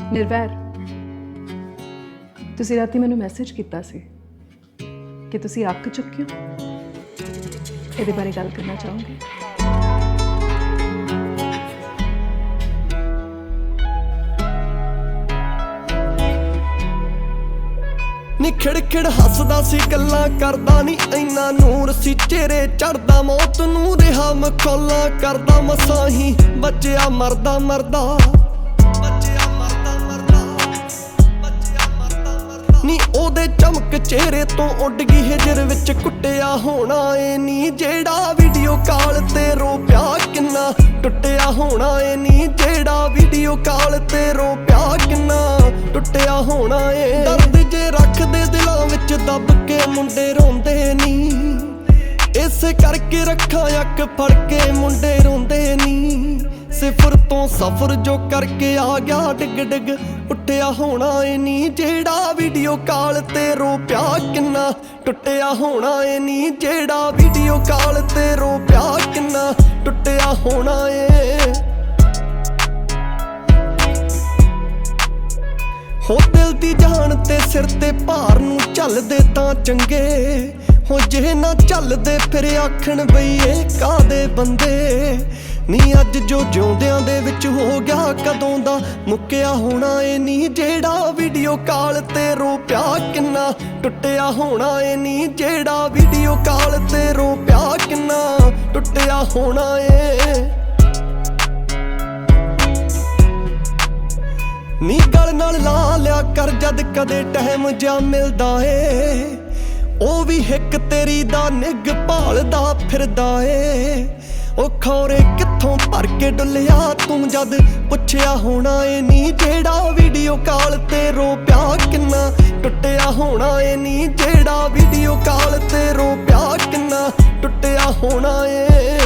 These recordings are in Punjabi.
ਨਿਰਵੈਰ, ਤੁਸੀਂ ਰਾਤੀ ਮੈਨੂੰ ਮੈਸੇਜ ਕੀਤਾ ਸੀ ਕਿ ਤੁਸੀਂ ਅੱਕ ਚੁੱਕੇ ਹੋ। ਇਹਦੇ ਬਾਰੇ ਗੱਲ ਕਰਨਾ ਚਾਹੋਗੇ? ਨੀ ਖਿੜਖਿੜ ਹੱਸਦਾ ਸੀ, ਗੱਲਾਂ ਕਰਦਾ ਨੀ ਇੰਨਾ ਨੂਰ ਸੀ ਚਿਹਰੇ ਚੜਦਾ। ਮੌਤ ਨੂੰ ਰਿਹਾ ਮਖੌਲਾਂ ਕਰਦਾ, ਮਸਾਂ ਹੀ ਬਚਿਆ ਮਰਦਾ ਮਰਦਾ। ਨੀ ਉਹਦੇ ਚਮਕ ਚਿਹਰੇ ਤੋਂ ਉੱਡ ਗਈ ਹਿਜਰ ਵਿੱਚ ਕੁੱਟਿਆ ਹੋਣਾ ਏ ਨੀ ਜਿਹੜਾ ਵੀਡੀਓ ਕਾਲ ਤੇ ਰੋ ਪਿਆ ਕਿੰਨਾ। ਟੁੱਟਿਆ ਹੋਣਾ ਏ ਨੀ ਜਿਹੜਾ ਵੀਡੀਓ ਕਾਲ ਤੇ ਰੋ ਪਿਆ ਕਿੰਨਾ। ਟੁੱਟਿਆ ਹੋਣਾ ਏ ਦਰਦ ਜੇ ਰੱਖਦੇ ਦਿਲਾਂ ਵਿੱਚ ਦੱਬ ਕੇ ਮੁੰਡੇ ਰੋਂਦੇ ਨੀ। ਇਸੇ ਕਰਕੇ ਰੱਖਾਂ ਅੱਖ ਫੜ ਕੇ ਮੁੰਡੇ ਰੋਂਦੇ ਨੀ। ਸਿਫਰ ਤੋਂ ਸਫਰ ਜੋ ਕਰਕੇ ਆ ਗਿਆ ਡਿੱਗ ਡਿੱਗ ਉੱਠਿਆ ਹੋਣਾ ਏ ਨੀ ਜਿਹੜਾ ਵੀਡੀਓ ਕਾਲ ਤੇ ਰੋ ਪਿਆ ਕਿੰਨਾ। ਟੁੱਟਿਆ ਹੋਣਾ ਏ ਨੀ ਜਿਹੜਾ ਵੀਡੀਓ ਕਾਲ ਤੇ ਰੋ ਪਿਆ ਕਿੰਨਾ। ਟੁੱਟਿਆ ਹੋਣਾ ਏ ਹੋ ਦਿਲ ਦੀ ਜਾਨ ਤੇ ਸਿਰ ਤੇ ਭਾਰ ਨੂੰ ਝੱਲਦੇ ਤਾਂ ਚੰਗੇ ਹੋ, ਜੇ ਨਾ ਝੱਲਦੇ ਫਿਰ ਆਖਣ ਬਈ ਇਹ ਕਾਦੇ ਬੰਦੇ। ਨੀ ਅੱਜ ਜੋ ਜਿਉਂਦਿਆਂ ਦੇ ਵਿੱਚ ਹੋ ਗਿਆ ਕਦੋਂ ਦਾ ਮੁੱਕਿਆ ਹੋਣਾ ਏ ਨੀ ਜਿਹੜਾ ਵੀਡੀਓ ਕਾਲ ਤੇ ਰੋ ਪਿਆ ਕਿੰਨਾ। ਟੁੱਟਿਆ ਹੋਣਾ ਏ ਨੀ ਜਿਹੜਾ ਵੀਡੀਓ ਕਾਲ ਤੇ ਰੋ ਪਿਆ ਕਿੰਨਾ। ਟੁੱਟਿਆ ਹੋਣਾ ਏ ਨੀ ਗਲ ਨਾਲ ਲਾ ਲਿਆ ਕਰ ਜਦ ਕਦੇ ਟਾਈਮ ਜਾ ਮਿਲਦਾ ਏ। ਉਹ ਵੀ ਹਿੱਕ ਤੇਰੀ ਦਾ ਨਿੱਘ ਭਾਲਦਾ ਫਿਰਦਾ ਏ। ਉਹ ਖੌਰੇ ਕਿੱਥੋਂ ਭਰ ਕੇ ਡੁੱਲਿਆ ਤੂੰ ਜਦ ਪੁੱਛਿਆ ਹੋਣਾ ਏ ਨੀ ਜਿਹੜਾ ਵੀਡੀਓ ਕਾਲ ਤੇ ਰੋ ਪਿਆ ਕਿੰਨਾ। ਟੁੱਟਿਆ ਹੋਣਾ ਏ ਨੀ ਜਿਹੜਾ ਵੀਡੀਓ ਕਾਲ ਤੇ ਰੋ ਪਿਆ ਕਿੰਨਾ। ਟੁੱਟਿਆ ਹੋਣਾ ਏ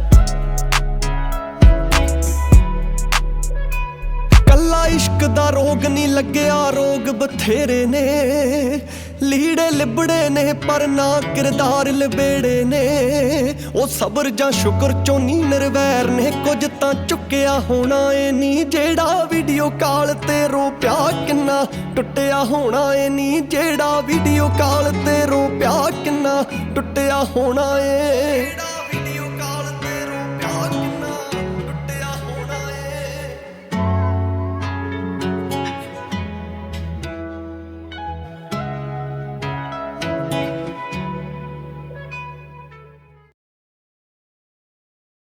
ਕੱਲਾ ਇਸ਼ਕ ਦਾ ਰੋਗ ਨਹੀਂ ਲੱਗਿਆ, ਰੋਗ ਬਥੇਰੇ ਨੇ। ਲੀੜੇ ਲਿਬੜੇ ਨੇ ਪਰ ਨਾ ਕਿਰਦਾਰ ਲਿਬੇੜੇ ਨੇ। ਉਹ ਸਬਰ ਜਾਂ ਸ਼ੁਕਰ ਚੋਂ ਨੀ ਨਿਰਵੈਰ ਨੇ ਕੁਝ ਤਾਂ ਚੁੱਕਿਆ ਹੋਣਾ ਏ ਨੀ ਜਿਹੜਾ ਵੀਡੀਓ ਕਾਲ ਤੇ ਰੋ ਪਿਆ ਕਿੰਨਾ। ਟੁੱਟਿਆ ਹੋਣਾ ਏ ਨੀ ਜਿਹੜਾ ਵੀਡੀਓ ਕਾਲ ਤੇ ਰੋ ਪਿਆ ਕਿੰਨਾ। ਟੁੱਟਿਆ ਹੋਣਾ ਏ